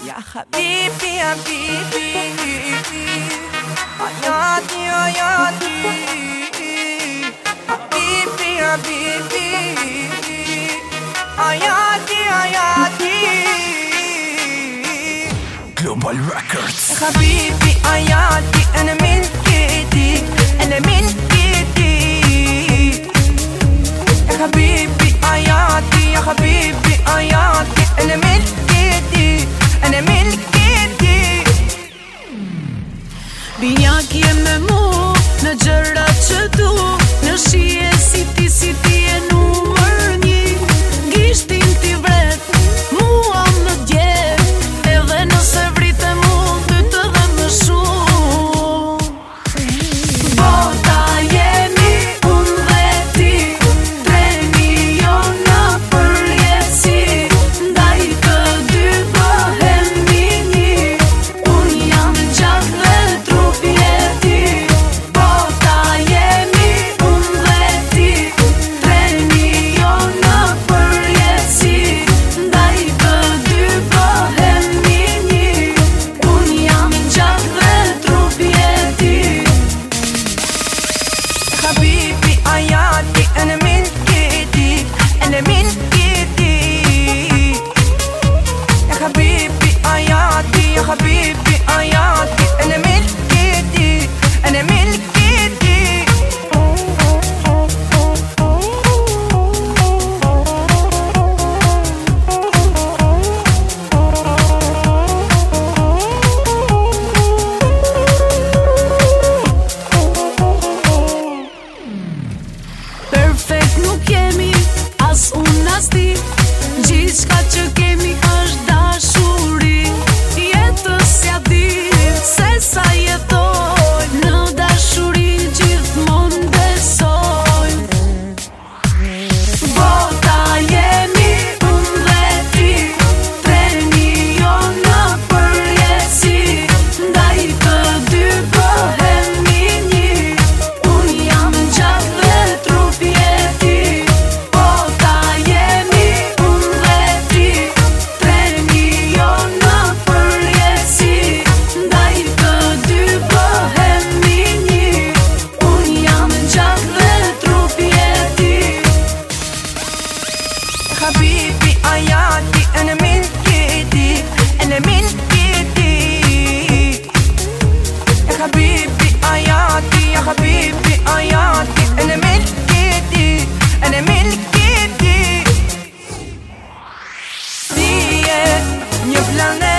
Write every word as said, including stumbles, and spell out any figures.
يا حبيبي يا حبيبي حياتي حياتي حبيبي يا حبيبي حياتي حياتي Global Records. يا حبيبي حياتي أنا ملك إيديك أنا ملك إيديك يا حبيبي حياتي يا حبيبي حياتي أنا ملك إيديك أنا ملك إيديك Binjak je me mu në gjërat që du, në shije si ti, si ti e numër një. Gishtin ti vret, mua më dje, edhe nëse vrite mund dy të dhe më shumë. Bota jemi unë dhe ti, treni jo në përjetësi, ndaj të dy bëhemi një. Unë jam gjatë dhe trupi e ti, bota jemi unë dhe ti, treni jo në përjetësi, ndaj të dy bëhemi një. Unë jam gjatë dhe trupi e ti. حبيبي حياتي أنا ملك إيديك أنا ملك إيديك يا حبيبي حياتي يا حبيبي حياتي أنا ملك إيديك أنا ملك إيديك Perfekt nuk jemi, as unë as ti, gjithçka që kemi është dashuri. Jetës ja di se sa jetoj, në dashuri gjithmonë besoj. Bota jemi unë dhe ti, treni jo në përjetësi, ndaj të dy bëhemi një. Unë jam gjatë dhe trupi e ti, bota jemi unë dhe ti, treni jo në përjetësi, ndaj të dy bëhemi një. Unë jam gjatë dhe trupi e ti. يا حبيبي حياتي أنا ملك إيديك أنا ملك إيديك يا حبيبي حياتي يا حبيبي حياتي أنا ملك إيديك أنا ملك إيديك Ti je një planet